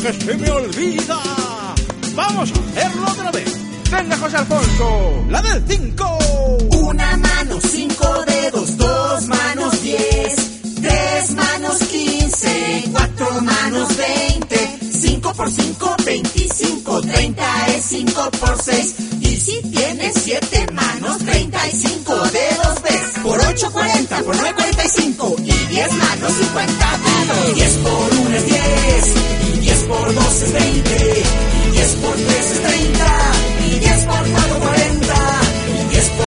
que se me olvida. Vamos a hacerlo otra vez. Venga, José Alfonso. La del 5. Una mano, 5 dedos, 2 manos, 10, 3 manos, 15, 4 manos, 20, 5 por 5, 25, 30 es 5 por 6. Y si tienes 7 manos, 35 dedos ves. Por 8, 40, por 9, 45. Y 10 manos, 50 dedos. 10 por